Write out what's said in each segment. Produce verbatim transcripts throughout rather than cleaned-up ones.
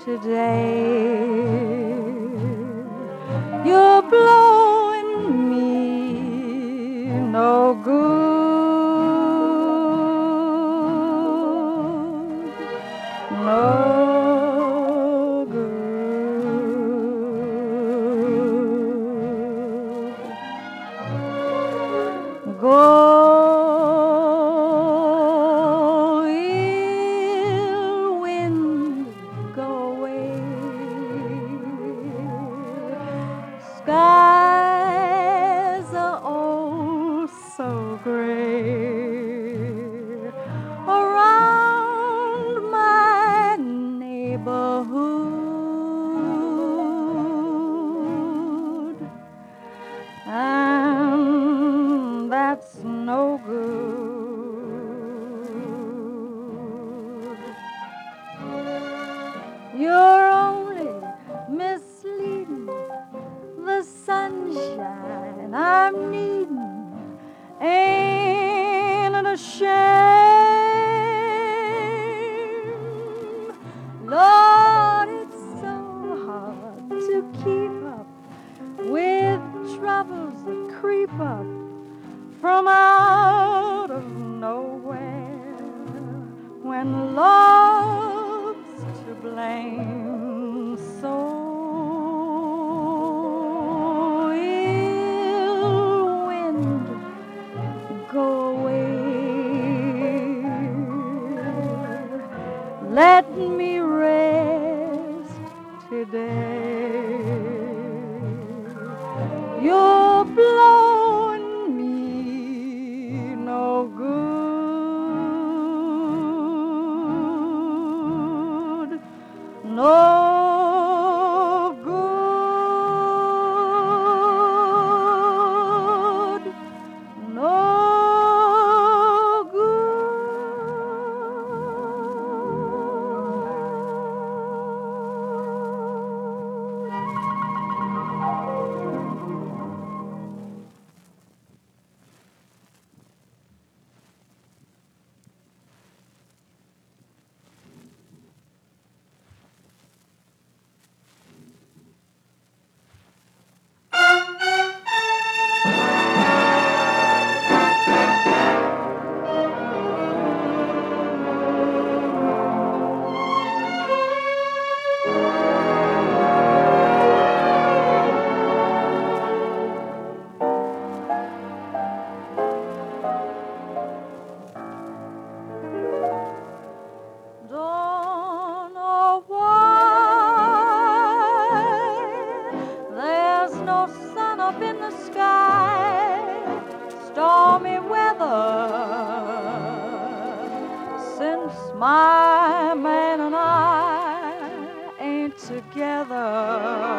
today. You're blowing me no good, no good. Go, ill wind, go away. Skies are oh so gray around my neighborhood, and that's no good. You're only misleading the sunshine I'm needing. Ain't it a shame? Lord, it's so hard to keep up with troubles that creep up from out of nowhere when love's to blame. So ill wind, go away. Let me rest today. You're blowing me no good, no good, no Don't know why there's no sun up in the sky. Stormy weather since my man and I ain't together.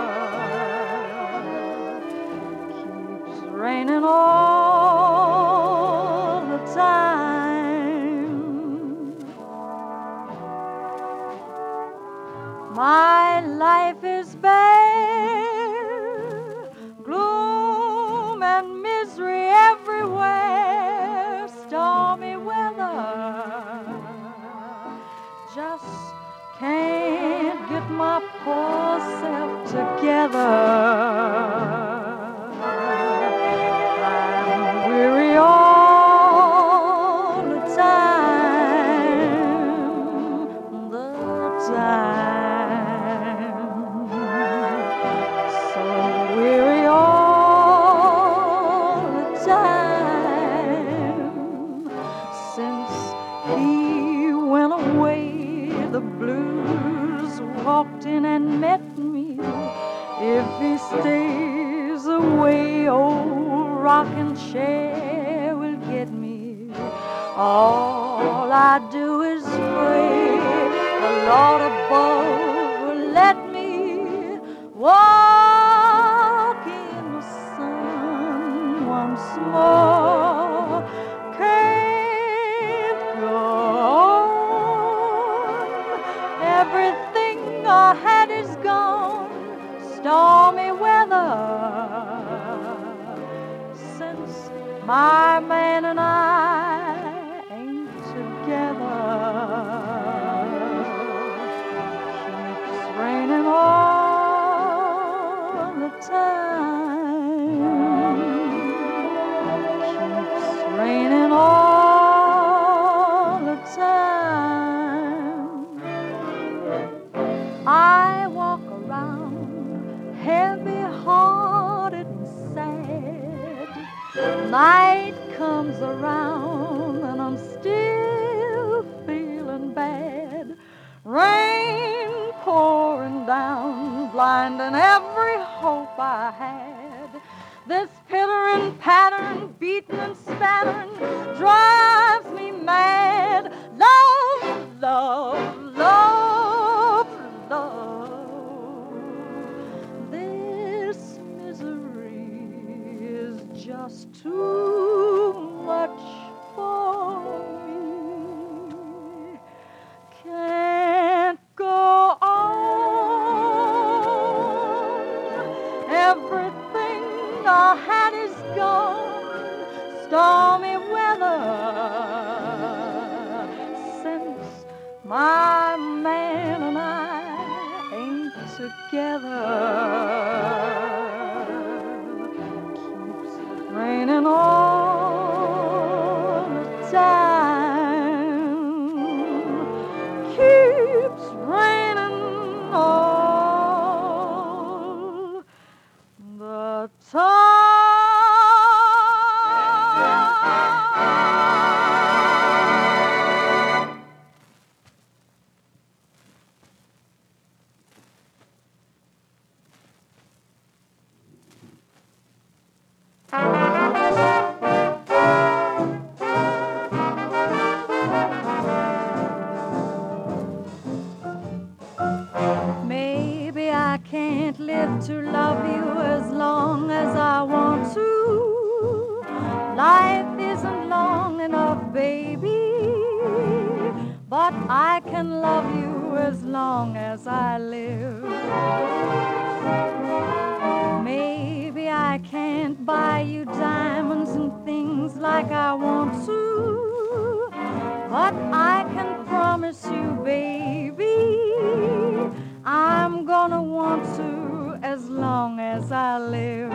Keeps raining all the time. My life is bare, gloom and misery everywhere. Stormy weather, just can't get my poor self together. I'm weary all the time, the time. Weary all the time. Since he went away, the blues walked in and met me. If he stays away, old rocking chair will get me. All I do is pray the Lord above will let me walk in the sun once more. Can't go on. Everything I had is gone. Stormy weather since my man and I ain't together. Keeps Night comes around and I'm still feeling bad. Rain pouring down, blinding every hope I had. This pittering pattern, beating and spattering, drives me mad. Love, love, love, love. This misery is just too much for me. Can't go on. Everything I had is gone. Stormy weather since my man and I ain't together. Keeps raining all the time. Keeps raining all the time. Maybe I can't live to love you as long as I want to. Life isn't long enough, baby, but I can love you as long as I live. Maybe I can't buy you diamonds and things like I want to, but I can promise you, baby, I'm gonna want to as long as I live.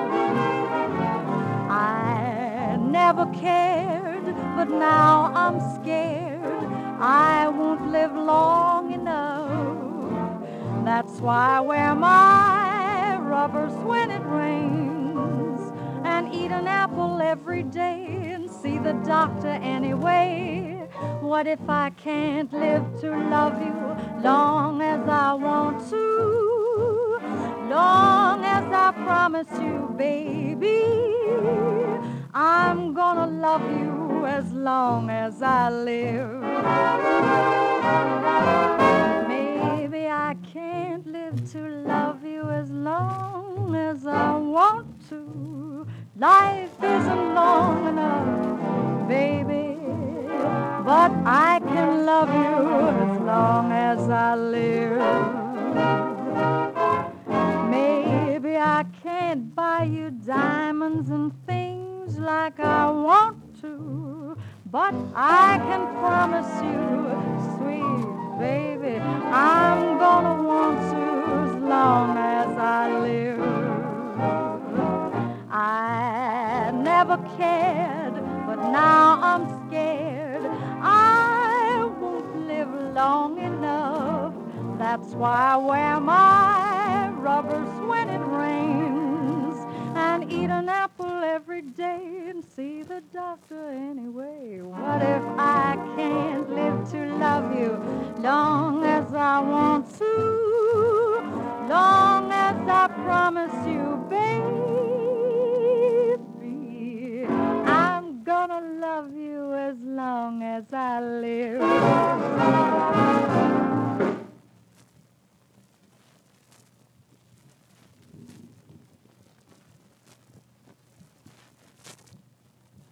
I never cared, but now I'm scared I won't live long enough. That's why I wear my rubbers when it rains and eat an apple every day and see the doctor anyway. What if I can't live to love you long as I want to? Long as I promise you, baby, I'm gonna love you as long as I live. Maybe I can't live to love you as long as I want to. Life isn't long enough, baby, but I can love you as long as I live. Maybe I can't buy you diamonds and things like I want to, but I can promise you, sweet baby, I'm gonna want to as long as I live. I never cared, but now I'm scared I won't live long enough. That's why I wear my rubbers when it rains and eat an apple every day and see the doctor anyway. What if I can't live to love you long as I want